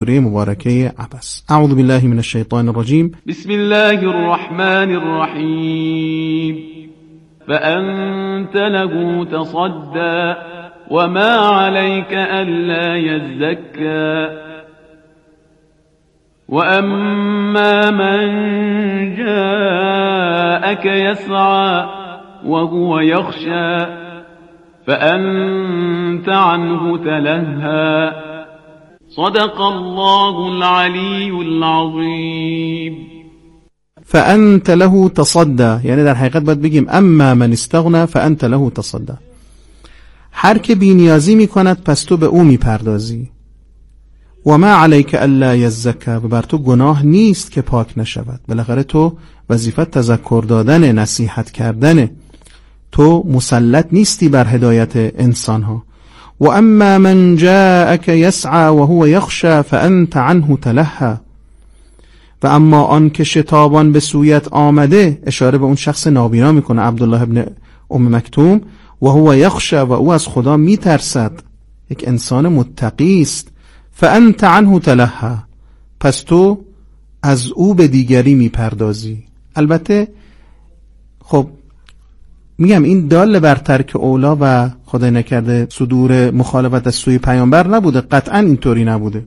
سوره مبارکه عبس. اعوذ بالله من الشیطان الرجیم. بسم الله الرحمن الرحیم. فأنت له تصدى وما عليك ألا يزكى وأما من جاءك يسعى وهو يخشى فأنت عنه تلهى صدق الله العلی العظیم. فأنت له تصدى، یعنی در حقیقت باید بگیم اما من استغنى فأنت له تصدى. هر که بی‌نیازی میکند پس تو به او میپردازی. و ما علیک الا یزکى، و بر تو گناه نیست که پاک نشود. بالاخره تو وظیفت تذکر دادن، نصیحت کردن، تو مسلط نیستی بر هدایت انسان ها. و اما من جاءك يسعى وهو يخشى فأنت عنه تلهى، و اما آن که شتابان به سویت آمده، اشاره به اون شخص نابینا میکنه عبدالله ابن ام مکتوم، و هو یخشى، و او از خدا میترسد، یک انسان متقی است. فانت عنه تلهى، پس تو از او به دیگری میپردازی. البته خب میگم این دال بر ترک اولا و خدای نکرده صدور مخالفت از سوی پیامبر نبوده، قطعا اینطوری نبوده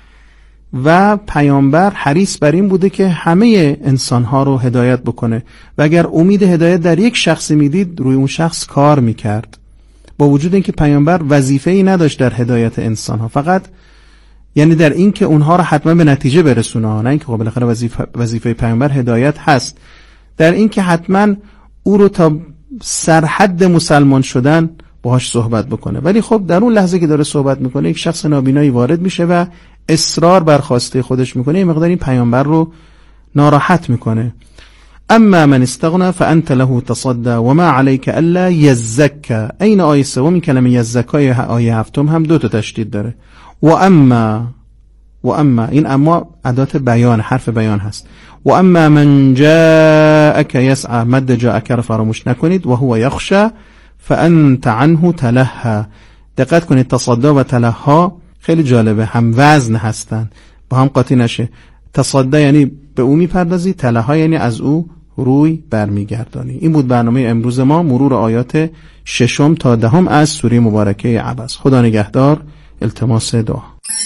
و پیامبر حریص بر این بوده که همه انسانها رو هدایت بکنه و اگر امید هدایت در یک شخص میدید روی اون شخص کار میکرد، با وجود اینکه پیامبر وظیفه‌ای نداشت در هدایت انسانها، فقط یعنی در این که اونها رو حتما به نتیجه برسونه، نه اینکه خب بالاخره وظیفه پیامبر هدایت هست، در این که حتما او رو تا سرحد مسلمان شدن باهاش صحبت بکنه. ولی خب در اون لحظه که داره صحبت میکنه یک شخص نابینایی وارد میشه و اصرار بر خواسته خودش میکنه، یه مقدار این پیامبر رو ناراحت میکنه. اما من استغنى فانت له تصدى وما عليك الا يزكى. این آیه سوم کلمه یزکای آیه هفتم هم دو تا تشدید داره. و اما این اما ادات بیان، حرف بیان هست. و اما من جاءك يسعى، مد جاءك رو فراموش نکنید. و هو یخشى فانت عنه تلهى. دقت کنید تصدى و تلهى خیلی جالبه، هم وزن هستن، با هم قاطی نشه. تصدى یعنی به او میپردازی، تلهى یعنی از او روی برمیگردانی. این بود برنامه امروز ما، مرور آیات 6 تا 10 از سوره مبارکه عبس. خدا نگهدار. التماس دعا.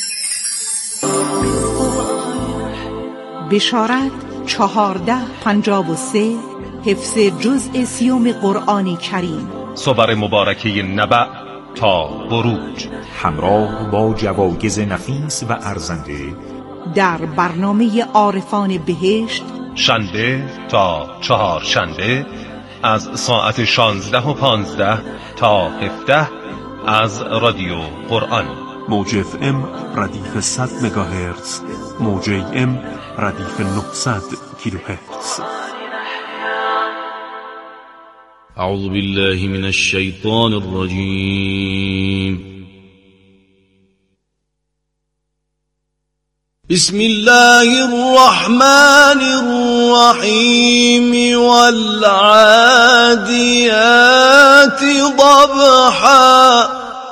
بشارت 1453 حفظ جزء 30 قرآن کریم. صور مبارکه نبأ تا بروج همراه با جوایز نفیس و ارزنده در برنامه عارفان بهشت شنبه تا چهارشنبه از ساعت 16:15 تا 17 از رادیو قرآن. موج FM ردیف 100 مگاهرتز، موج AM ردیف 900 کیلوهرتز. اعوذ بالله من الشیطان الرجیم. بسم الله الرحمن الرحیم. والعادیات ضبحا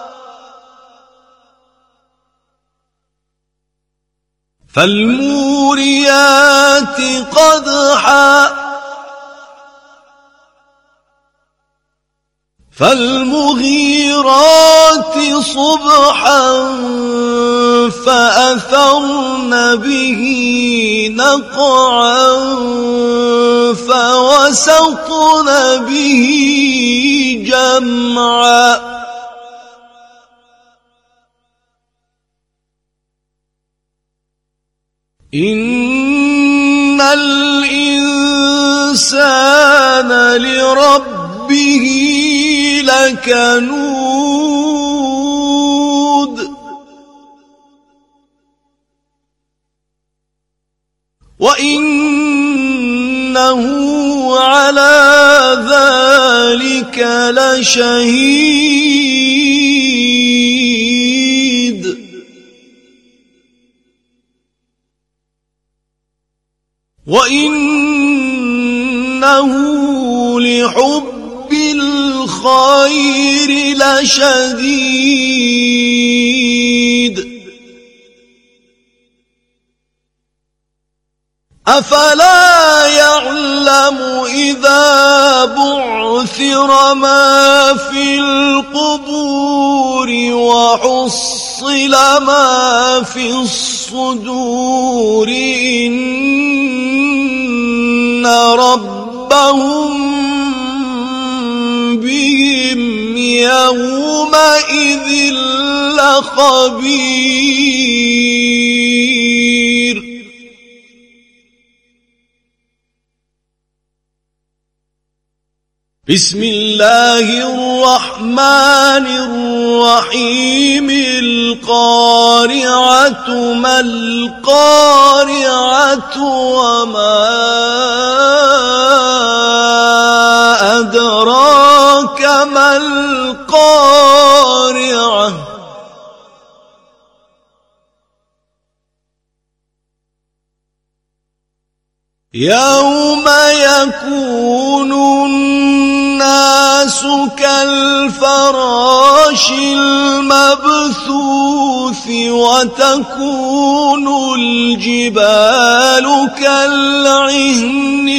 فالموریات قدحا فالمغيرات صبحا فأثرن به نقعا فوسطن به جمعا إن الإنسان لربه لكنود وإنه على ذلك لشهيد وإنه لحب الخير لشديد أفلا يعلم إذا بعثر ما في القبور وحصل ما في الصدور إن ربهم بهم يومئذ لخبير بسم الله الرحمن الرحيم القارعة ما القارعة وما أدراك ما القارعة يوم يكون الناس كالفراش المبثوث وتكون الجبال كالعهن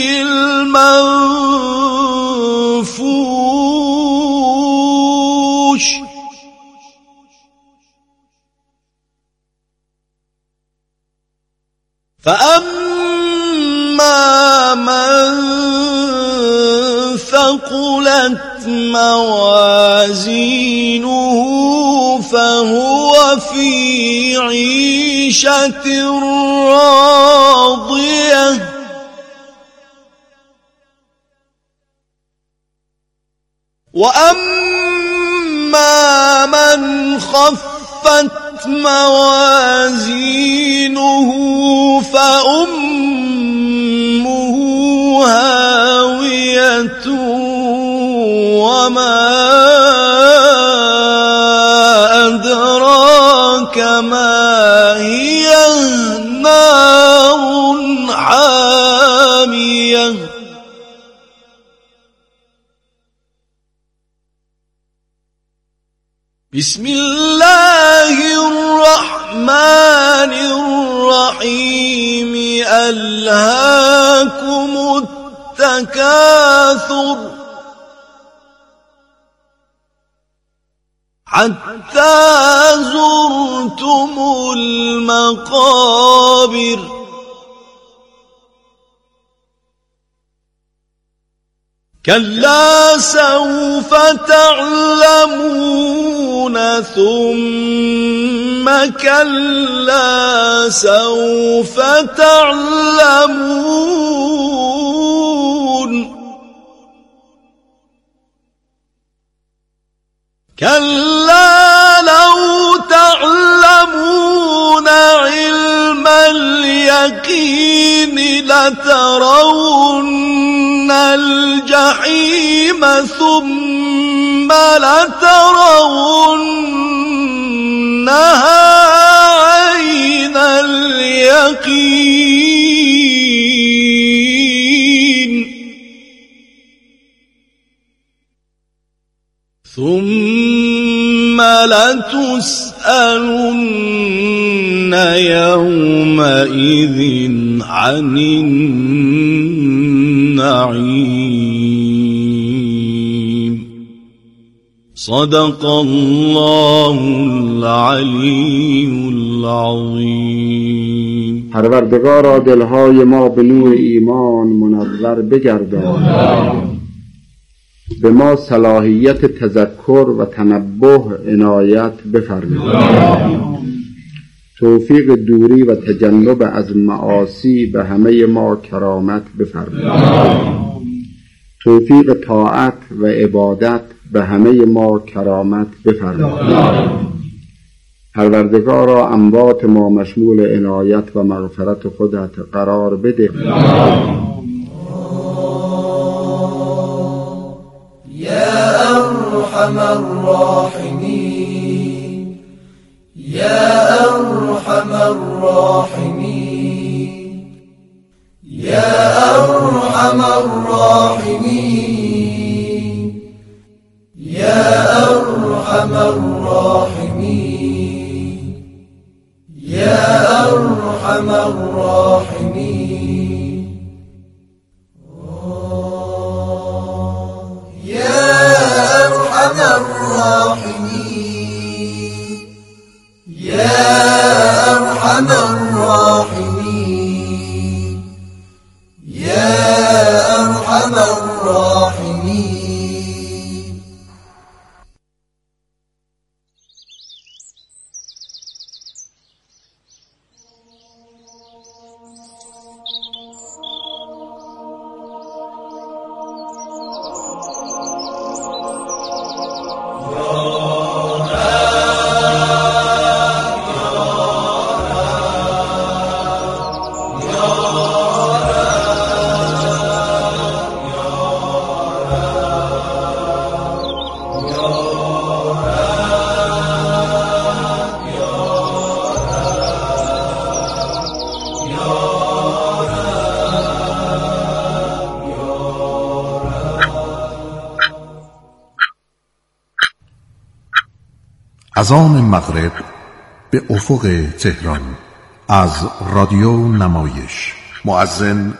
المنفوش فأما من ثقلت موازينه فهو في عيشة راضية وأما من خفت موازينه فأمه هاوية وما أدراك ما هي نار حامية بسم الله الرحمن الرحيم ألهاكم التكاثر حتى زرتم المقابر كلا سوف تعلمون ثم كلا سوف تعلمون كلا لو تعلمون علم اليقين لترون الجحيم ثم لترونها عين اليقين ثم لتسألن يومئذ عن النعيم صدق الله العلی العظیم. پروردگارا دلهای ما به نور ایمان منور بگردان، به ما صلاحیت تذکر و تنبه عنایت بفرمای، توفیق دوری و تجنب از معاصی به همه ما کرامت بفرمای، توفیق طاعت و عبادت به همه ما کرامت بفرمای. پروردگارا اموات ما مشمول عنایت و مغفرت خودت قرار بده. يا أرحم الراحمين يا أرحم الراحمين يا أرحم الراحمين يا أرحم الراحمين يا أرحم الراحمين اذان مغرب به افق تهران از رادیو نمایش. مؤذن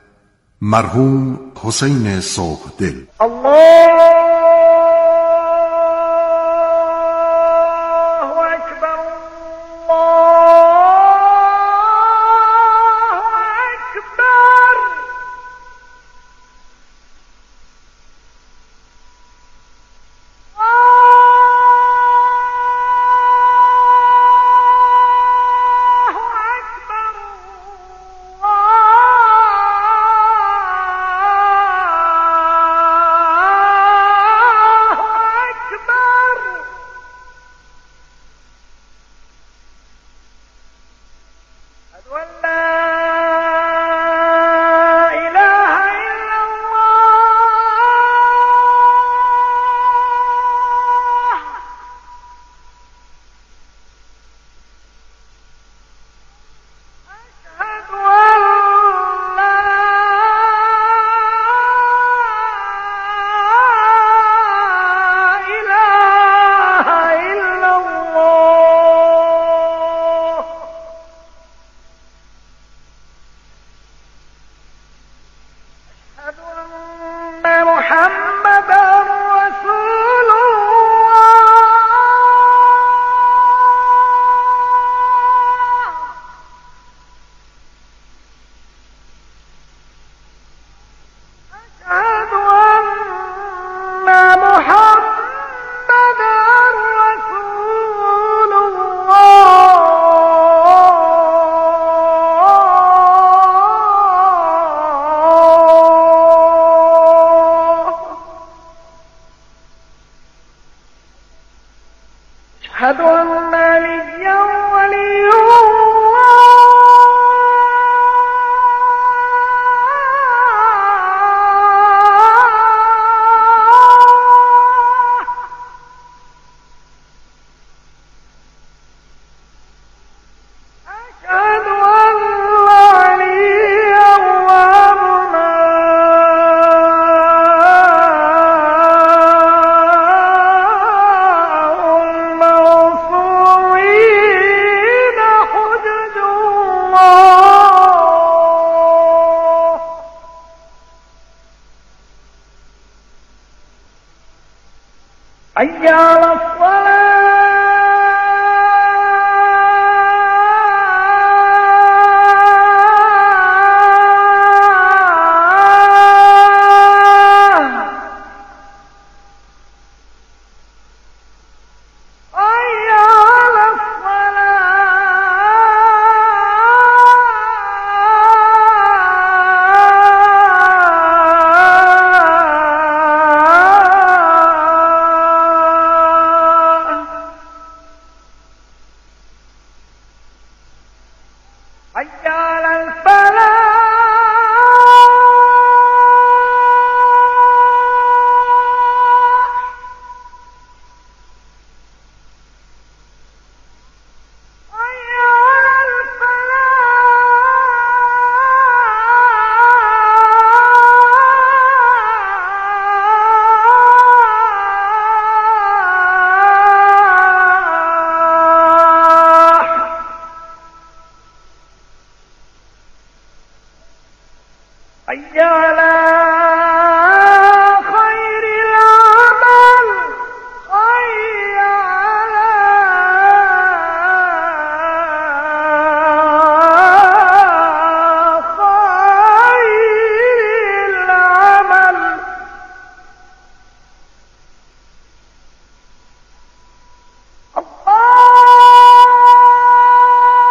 مرحوم حسین صبحدل.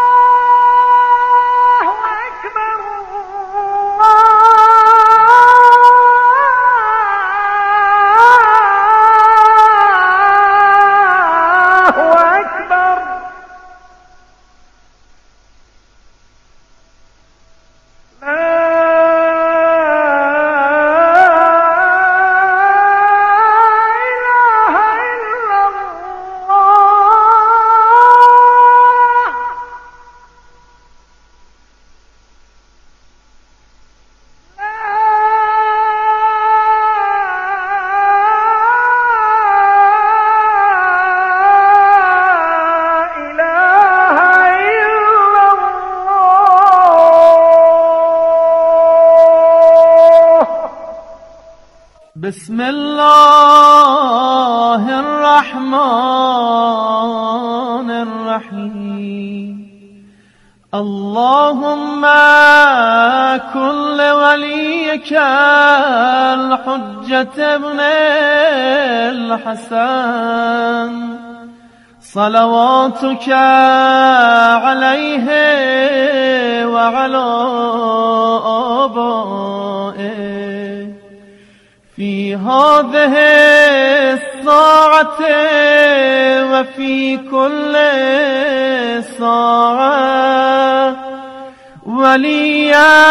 الله بسم الله الرحمن الرحیم. اللهم كل وليك الحجة ابن الحسن صلواتك عليه وعلى آبائه في هذه الساعة وفي كل ساعة وليا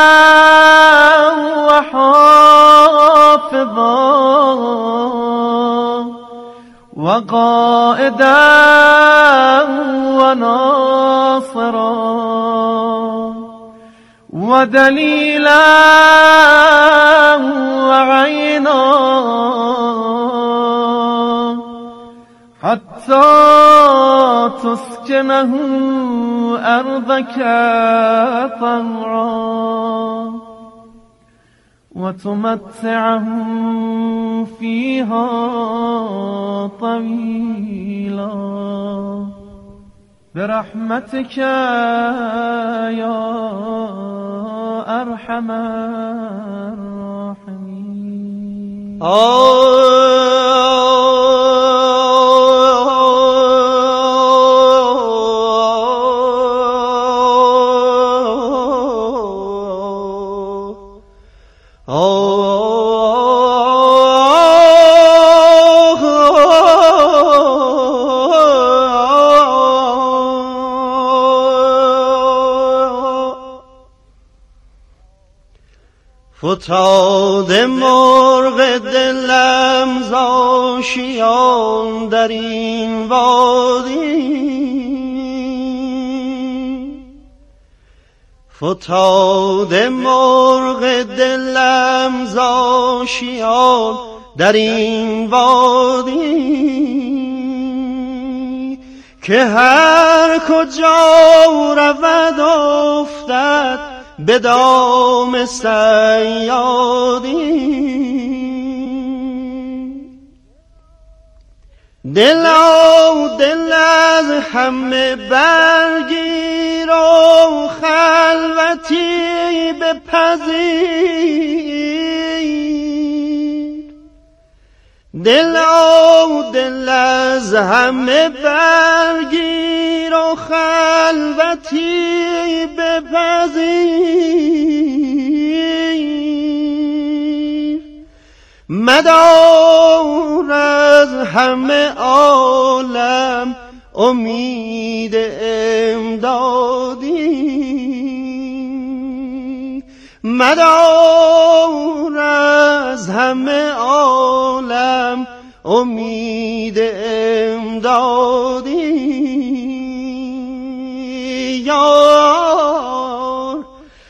وحافظا وقائدا وناصرا ودليلا وعينا حتى تسكنه أرضك طوعا وتمتعهم فيها طويلا برحمتك يا أرحم الراحمين. فتاده مرغ دلم ز آشیان در این وادی، فتاده مرغ دلم ز آشیان در این وادی، که هر کجا رود افتد به دام صیادی. دل از همه برگیر و خلوتی بپذیر. دل از همه برگیر و خلوتی بپذیر. مدار از همه عالم امید امدادی. مدار از همه عالم امید امدادی. یار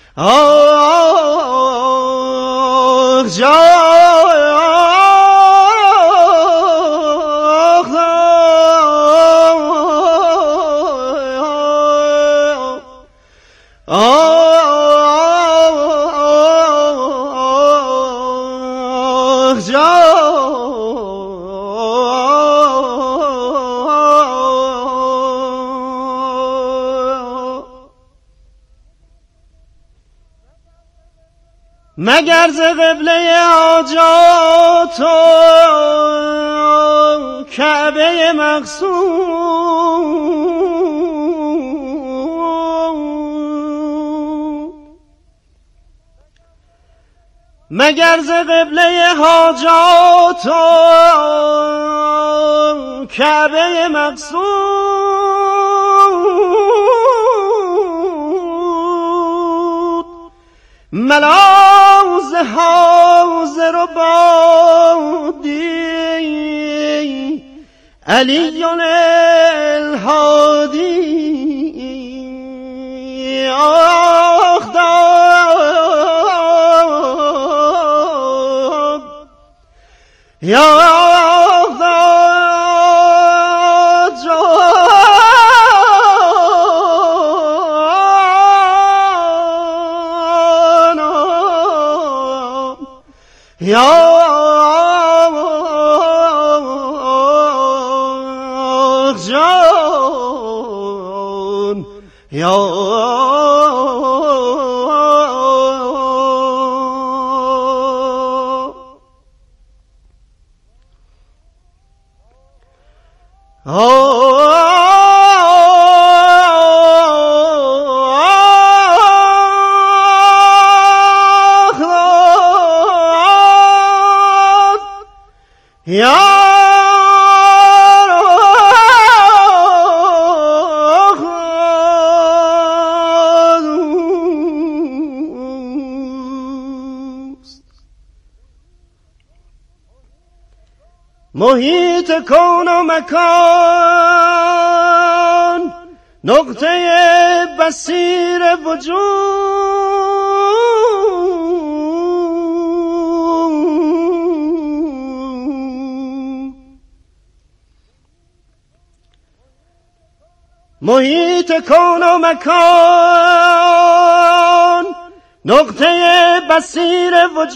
مگر ز قبله حاجات و کعبه مقصود، مگر ز قبله حاجات و کعبه مقصود، ملاز حاضر و بادی علی الهادی. آخ داد یا یا محیط کون و مکان، نقطه بصیر وجود، محیط کون و مکان، نقطه بصیر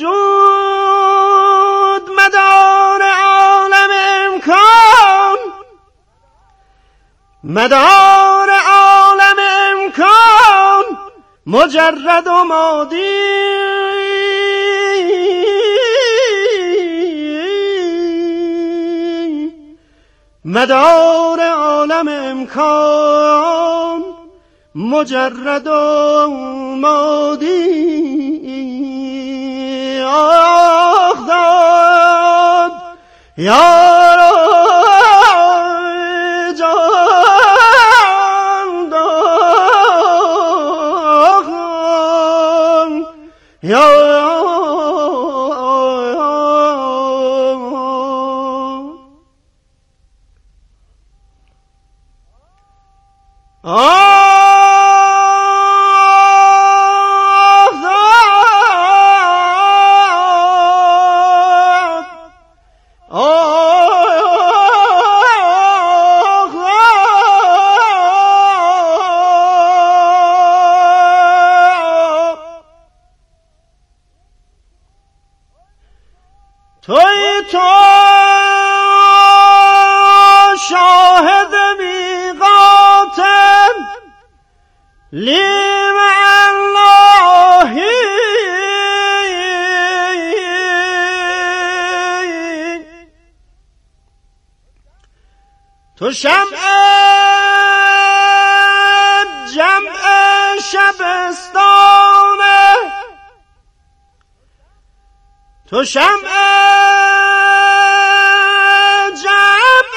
وجود، مدار عالم امکان، مدار عالم امکان، مجرد و مادی، مدار عالم امکان، مجرد و مادی. آخ داد یا جان داد یا توی تو شاهد میقاتم لیم اللهی، تو شمع جمع شبستانه، تو شمع جمع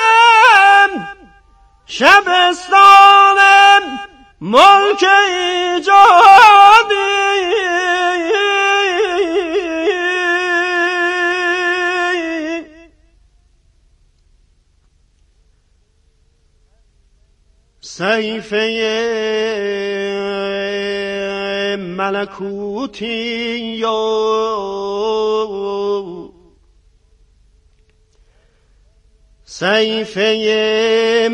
شبستان، ملک ایجادی، صحیفه ملکوتی یا صحیفه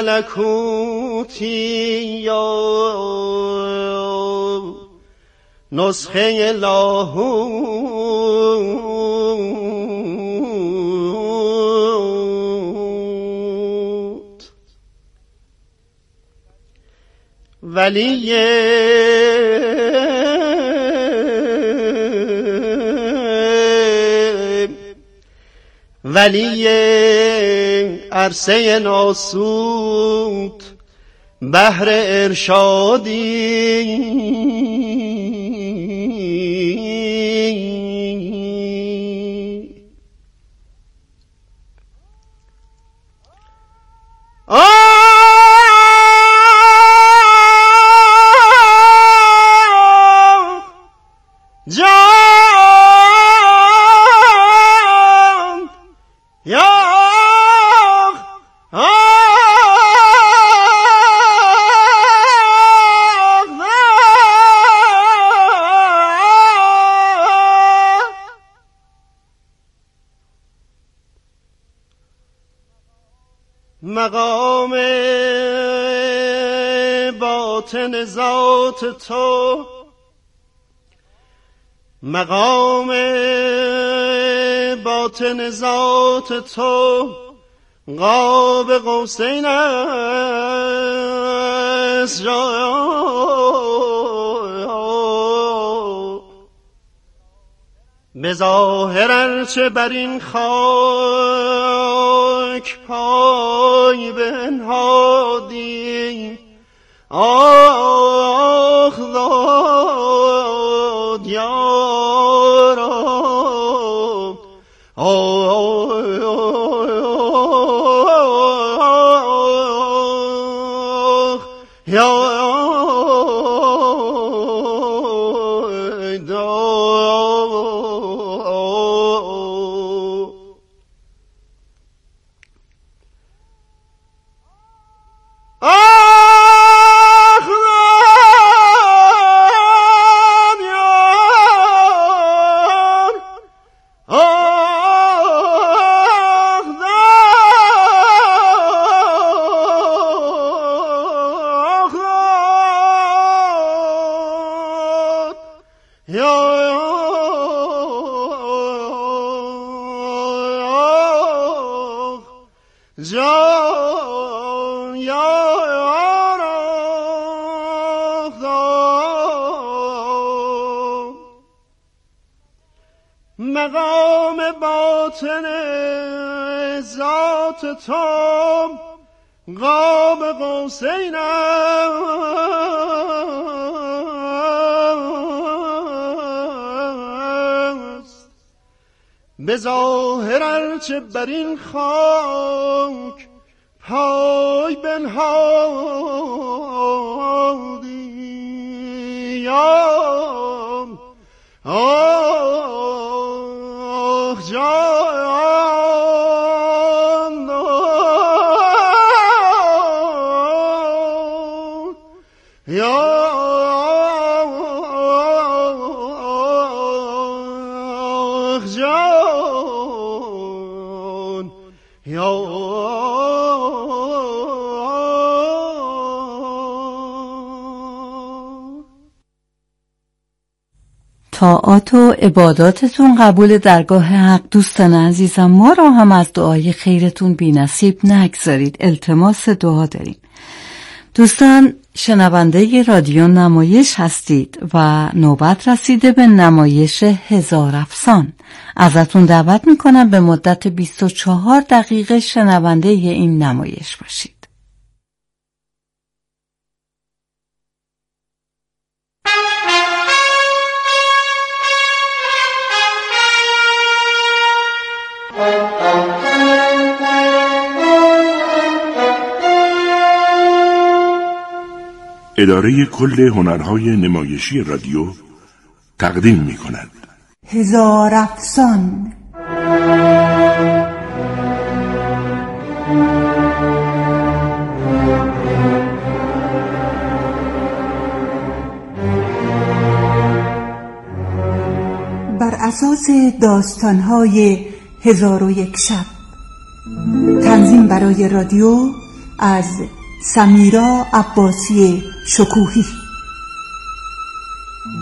ملکوتی یا نسخه لاهوت، ولی عرصه ناسوت، بحر ارشادی، مقام باطن ذات تو، مقام باطن ذات تو، قاب قوسین است به ظاهر ارچه بر این خاک پای بنهادی آخ داد یارم آخ یارم مقام باطن ذات تو قاب قوسین است به ظاهر ارچه بر این خاک پای بنهادی آخ جان آخ جان طاعات و عباداتتون قبول درگاه حق. دوستان عزیزم، ما را هم از دعای خیرتون بی نصیب نگذارید. التماس دعا داریم. دوستان، شنونده رادیو نمایش هستید و نوبت رسیده به نمایش هزار افسان. ازتون دعوت میکنم به مدت 24 دقیقه شنونده این نمایش باشید. اداره کل هنرهای نمایشی رادیو تقدیم می کند هزار افسان. بر اساس داستان‌های 1001 شب. تنظیم برای رادیو از سمیرا عباسی شکوهی.